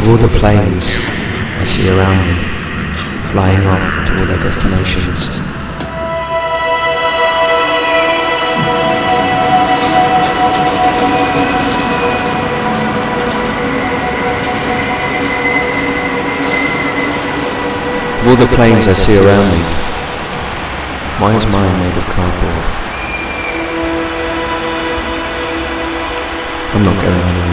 all the planes I see around me, flying off to all their destinations. Of all the planes I see around me, why is mine made of cardboard? I'm not going anywhere.